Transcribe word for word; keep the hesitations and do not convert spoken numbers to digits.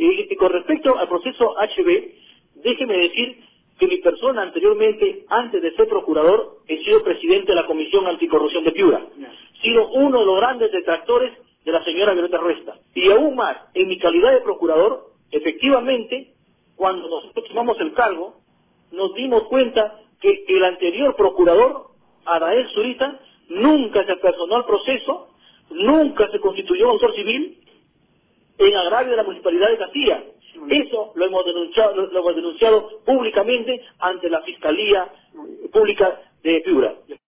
Y, y con respecto al proceso H B, déjeme decir que mi persona anteriormente, antes de ser procurador, he sido presidente de la Comisión Anticorrupción de Piura. He sido uno de los grandes detractores de la señora Violeta Ruesta. Y aún más, en mi calidad de procurador, efectivamente, cuando nosotros tomamos el cargo, nos dimos cuenta que el anterior procurador, Adael Zurita, nunca se personó al proceso, nunca se constituyó autor civil en agravio de la Municipalidad de Castilla. Eso lo hemos denunciado, lo, lo hemos denunciado públicamente ante la Fiscalía Pública de Piura.